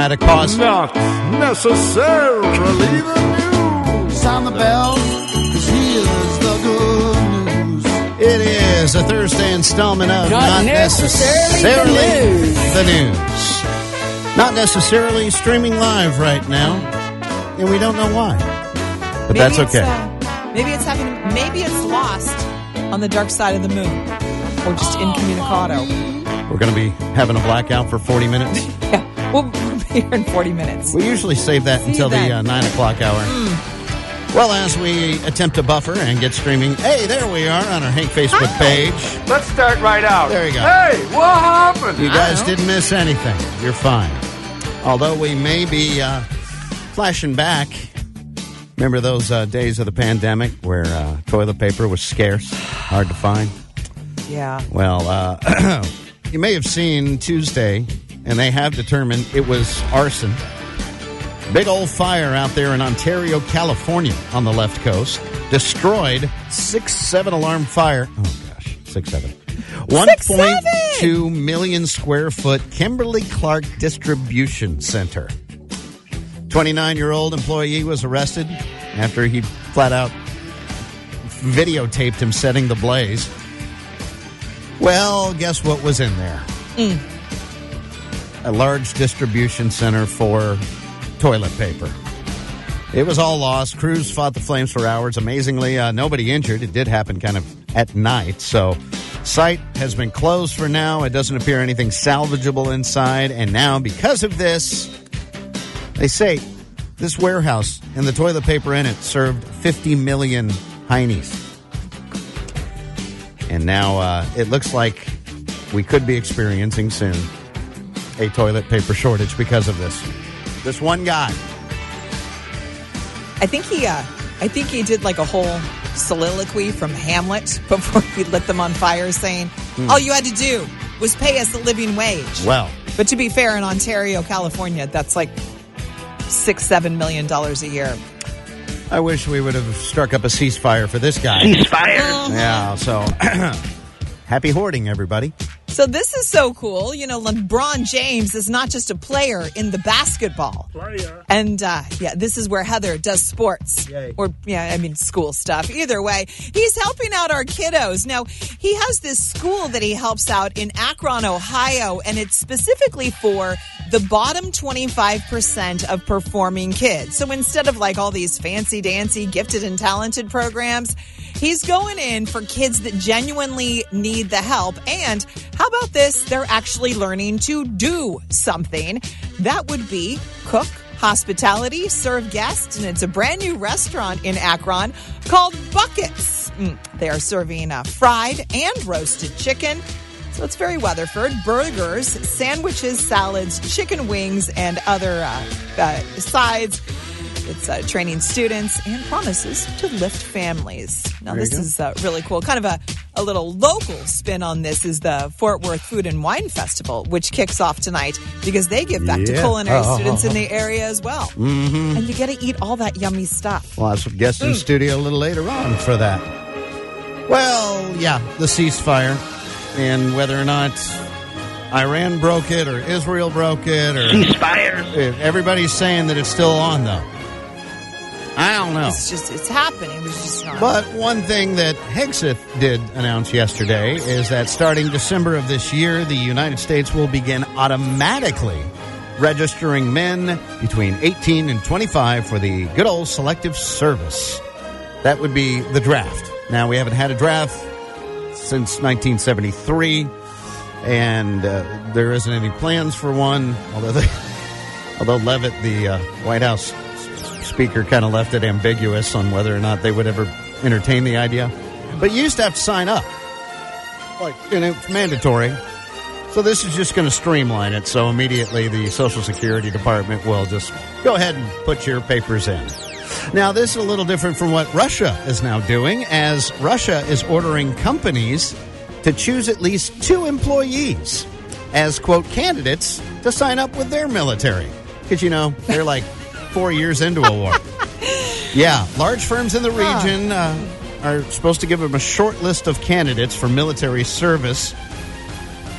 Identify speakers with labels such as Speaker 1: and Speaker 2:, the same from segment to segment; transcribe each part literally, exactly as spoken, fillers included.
Speaker 1: dramatic pause.
Speaker 2: Not necessarily the news.
Speaker 3: Sound the bell, 'cause here's the good news.
Speaker 1: It is a Thursday installment of
Speaker 4: Not
Speaker 1: Not,
Speaker 4: necessarily
Speaker 1: necessarily,
Speaker 4: the news.
Speaker 1: the news. Not necessarily streaming live right now, and we don't know why. But
Speaker 4: Maybe
Speaker 1: that's
Speaker 4: it's,
Speaker 1: okay.
Speaker 4: Uh, maybe it's having. Maybe it's lost on the dark side of the moon, or just incommunicado.
Speaker 1: We're going to be having a blackout for forty minutes.
Speaker 4: Yeah, we'll be here in forty minutes.
Speaker 1: We usually save that
Speaker 4: See
Speaker 1: until
Speaker 4: then.
Speaker 1: the uh, nine o'clock hour. Mm. Well, as we attempt to buffer and get streaming, hey, there we are on our Hank Facebook
Speaker 4: Hi.
Speaker 1: page.
Speaker 2: Let's start right out.
Speaker 1: There you go.
Speaker 2: Hey, what happened?
Speaker 1: You guys
Speaker 4: know.
Speaker 1: didn't miss anything. You're fine. Although we may be uh, flashing back. Remember those uh, days of the pandemic where uh, toilet paper was scarce, hard to find?
Speaker 4: Yeah.
Speaker 1: Well, uh, you may have seen Tuesday, and they have determined it was arson. Big old fire out there in Ontario, California on the left coast. Destroyed six seven alarm fire. Oh, gosh. six seven. one point two million square foot Kimberly Clark Distribution Center. twenty-nine-year-old employee was arrested after he flat out videotaped him setting the blaze. Well, guess what was in there?
Speaker 4: Mm.
Speaker 1: A large distribution center for toilet paper. It was all lost. Crews fought the flames for hours. Amazingly, uh, nobody injured. It did happen kind of at night. So, site has been closed for now. It doesn't appear anything salvageable inside. And now, because of this, they say this warehouse and the toilet paper in it served fifty million heinies. And now uh, it looks like we could be experiencing soon a toilet paper shortage because of this. This one guy.
Speaker 4: I think he. Uh, I think he did like a whole soliloquy from Hamlet before he lit them on fire, saying,
Speaker 1: Hmm.
Speaker 4: "All you had to do was pay us the living wage."
Speaker 1: Well,
Speaker 4: But to be fair, in Ontario, California, that's like six, seven million dollars a year.
Speaker 1: I wish we would have struck up a ceasefire for this guy.
Speaker 4: Uh-huh.
Speaker 1: Yeah, so happy hoarding, everybody.
Speaker 4: So this is so cool. You know, LeBron James is not just a player in the basketball.
Speaker 2: Player.
Speaker 4: And, uh, yeah, this is where Heather does sports.
Speaker 1: Yay.
Speaker 4: Or, yeah, I mean, school stuff. Either way, he's helping out our kiddos. Now, he has this school that he helps out in Akron, Ohio, and it's specifically for the bottom twenty-five percent of performing kids. So instead of like all these fancy-dancy, gifted and talented programs, he's going in for kids that genuinely need the help. And how about this? They're actually learning to do something. That would be cook, hospitality, serve guests. And it's a brand new restaurant in Akron called Buckets. Mm, they are serving uh, fried and roasted chicken. So it's very Weatherford. Burgers, sandwiches, salads, chicken wings, and other uh, uh, sides. It's uh, training students and promises to lift families. Now,
Speaker 1: There you
Speaker 4: this
Speaker 1: go.
Speaker 4: is uh, really cool. Kind of a, a little local spin on this is the Fort Worth Food and Wine Festival, which kicks off tonight because they give back to
Speaker 1: Yeah.
Speaker 4: culinary
Speaker 1: Oh.
Speaker 4: students in the area as well.
Speaker 1: Mm-hmm.
Speaker 4: And you get to eat all that yummy stuff.
Speaker 1: Well, that's what guests in studio a little later on for that. Well, yeah, the ceasefire and whether or not Iran broke it or Israel broke it or ceasefire. Everybody's saying that it's still on, though. I don't know.
Speaker 4: It's just, it's happening. It's just not.
Speaker 1: But one thing that Hegseth did announce yesterday is that starting December of this year, the United States will begin automatically registering men between eighteen and twenty-five for the good old selective service. That would be the draft. Now, we haven't had a draft since nineteen seventy-three, and uh, there isn't any plans for one, although they, although Leavitt, the uh, White House speaker, kind of left it ambiguous on whether or not they would ever entertain the idea. But you used to have to sign up. Like, and it's mandatory. So this is just going to streamline it. So immediately the Social Security Department will just go ahead and put your papers in. Now, this is a little different from what Russia is now doing, as Russia is ordering companies to choose at least two employees as, quote, candidates to sign up with their military. Because, you know, they're like four years into a war. Yeah, large firms in the region uh, are supposed to give them a short list of candidates for military service.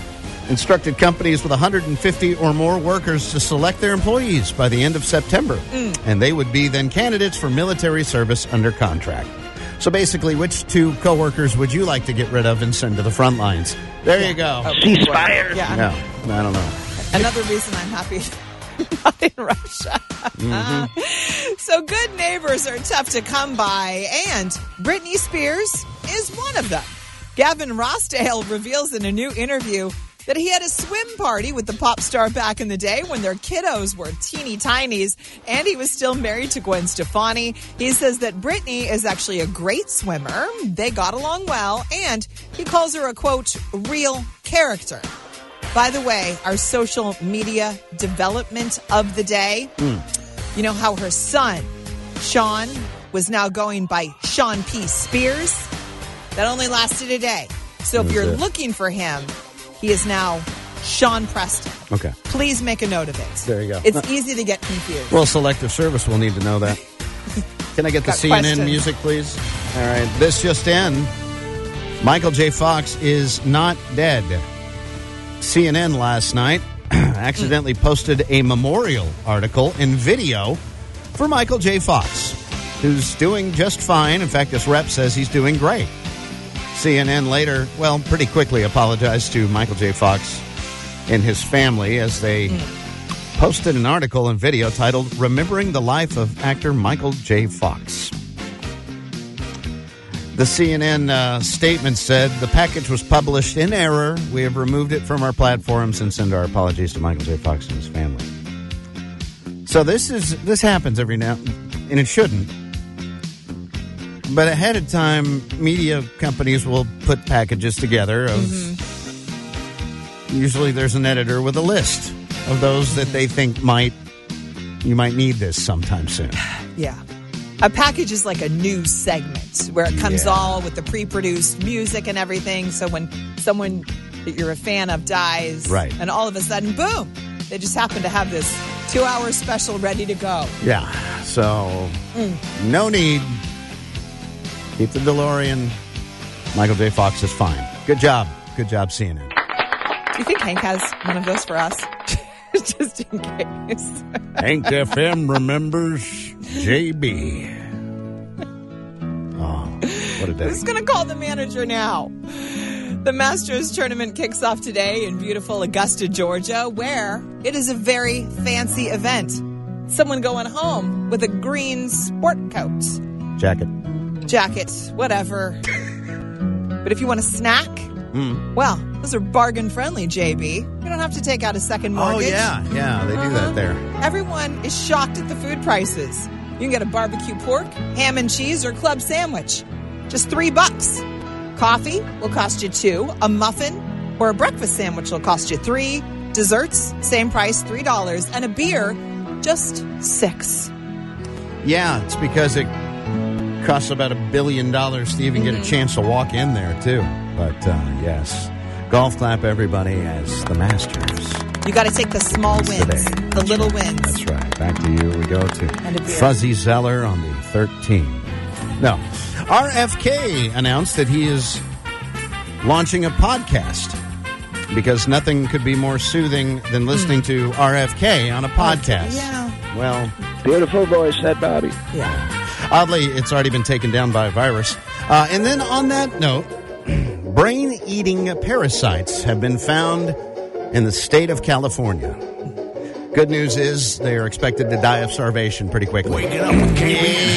Speaker 1: instructed companies with one hundred fifty or more workers to select their employees by the end of September. Mm. And they would be then candidates for military service under contract. So basically, which two coworkers would you like to get rid of and send to the front lines? There yeah. you go.
Speaker 5: Oh, ceasefire.
Speaker 4: Yeah.
Speaker 1: No, I don't know.
Speaker 4: Another reason I'm happy not in Russia. Mm-hmm. So good neighbors are tough to come by, and Britney Spears is one of them. Gavin Rossdale reveals in a new interview that he had a swim party with the pop star back in the day when their kiddos were teeny tinies, and he was still married to Gwen Stefani. He says that Britney is actually a great swimmer. They got along well, and he calls her a, quote, real character. By the way, our social media development of the day, mm. you know how her son, Sean, was now going by Sean P. Spears? That only lasted a day. So if you're it? looking for him, he is now Sean Preston.
Speaker 1: Okay.
Speaker 4: Please make a note of it.
Speaker 1: There you go.
Speaker 4: It's uh, easy to get confused.
Speaker 1: Well, Selective Service will need to know that. Can I get the C N N questions. Music, please? All right. This just in. Michael J. Fox is not dead. C N N last night accidentally mm. posted a memorial article and video for Michael J. Fox, who's doing just fine. In fact, his rep says he's doing great. C N N later, well, pretty quickly apologized to Michael J. Fox and his family as they mm. posted an article and video titled Remembering the Life of Actor Michael J. Fox. The C N N uh, statement said, the package was published in error. We have removed it from our platforms and send our apologies to Michael J. Fox and his family. So this is this happens every now, and it shouldn't. But ahead of time, media companies will put packages together of, mm-hmm. usually there's an editor with a list of those that they think might, you might need this sometime soon.
Speaker 4: Yeah. A package is like a news segment where it comes
Speaker 1: yeah.
Speaker 4: all with the pre-produced music and everything. So when someone that you're a fan of dies,
Speaker 1: right.
Speaker 4: and all of a sudden, boom, they just happen to have this two-hour special ready to go.
Speaker 1: Yeah. So mm. no need. Keep the DeLorean. Michael J. Fox is fine. Good job. Good job, C N N.
Speaker 4: Do you think Hank has one of those for us? Just in case.
Speaker 1: Hank F M remembers J B. Oh, what a day.
Speaker 4: Who's going to call the manager now? The Masters tournament kicks off today in beautiful Augusta, Georgia, where it is a very fancy event. Someone going home with a green sport coat.
Speaker 1: Jacket.
Speaker 4: Jacket, whatever. But if you want a snack, mm. well, those are bargain friendly, J B. You don't have to take out a second mortgage.
Speaker 1: Oh, yeah, yeah, they do uh-huh. that there.
Speaker 4: Everyone is shocked at the food prices. You can get a barbecue pork, ham and cheese, or club sandwich. Just three bucks. Coffee will cost you two. A muffin or a breakfast sandwich will cost you three. Desserts, same price, three dollars. And a beer, just six.
Speaker 1: Yeah, it's because it costs about a billion dollars to even mm-hmm. get a chance to walk in there, too. But, uh, yes, golf clap everybody as the Masters.
Speaker 4: You got to take the small wins, today. the
Speaker 1: That's
Speaker 4: little
Speaker 1: right.
Speaker 4: wins.
Speaker 1: That's right. Back to you we go to Fuzzy Zeller on the thirteenth. No. R F K announced that he is launching a podcast because nothing could be more soothing than listening mm. to R F K on a podcast.
Speaker 4: Yeah.
Speaker 1: Well.
Speaker 5: Beautiful voice, said Bobby.
Speaker 4: Yeah.
Speaker 1: Oddly, it's already been taken down by a virus. Uh, and then on that note, brain-eating parasites have been found in the state of California. Good news is they are expected to die of starvation pretty quickly.
Speaker 2: Waking up with K B